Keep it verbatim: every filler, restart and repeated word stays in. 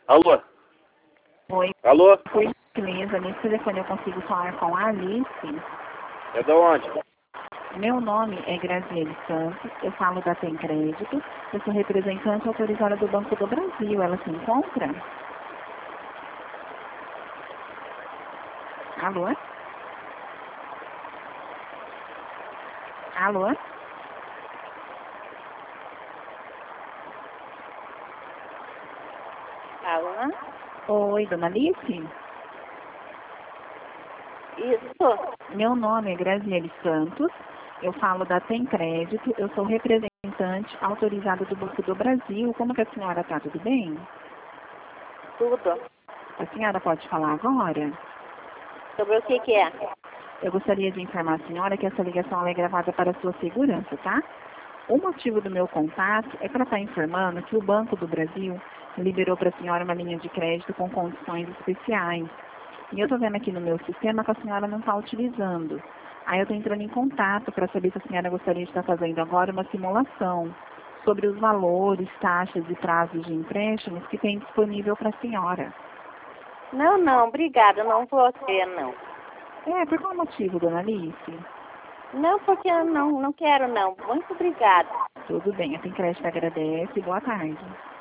Alô? Oi, Alô? por gentileza, nesse telefone eu consigo falar com a Alice. É da onde? Meu nome é Graziele Santos, eu falo da Tem Crédito, eu sou representante autorizada do Banco do Brasil. Ela se encontra? Alô? Alô? Alô? Oi, dona Alice? Isso. Meu nome é Graziele Santos, eu falo da Tem Crédito, eu sou representante autorizada do Banco do Brasil. Como que a senhora está? Tudo bem? Tudo. A senhora pode falar agora? Sobre o que que é? Eu gostaria de informar a senhora que essa ligação é gravada para a sua segurança, tá? O motivo do meu contato é para estar informando que o Banco do Brasil liberou para a senhora uma linha de crédito com condições especiais. E eu estou vendo aqui no meu sistema que a senhora não está utilizando. Aí eu estou entrando em contato para saber se a senhora gostaria de estar fazendo agora uma simulação sobre os valores, taxas e prazos de empréstimos que tem disponível para a senhora. Não, não, obrigada, não vou ter, não. É, por qual motivo, dona Alice? Não, porque eu não, não quero, não. Muito obrigada. Tudo bem, a Tem Crédito agradece. Boa tarde.